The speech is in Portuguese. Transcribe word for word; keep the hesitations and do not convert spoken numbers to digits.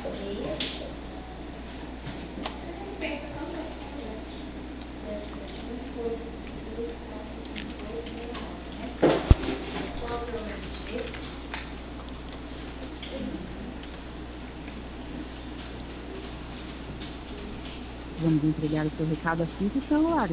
Vamos entregar o seu recado assim que o celular.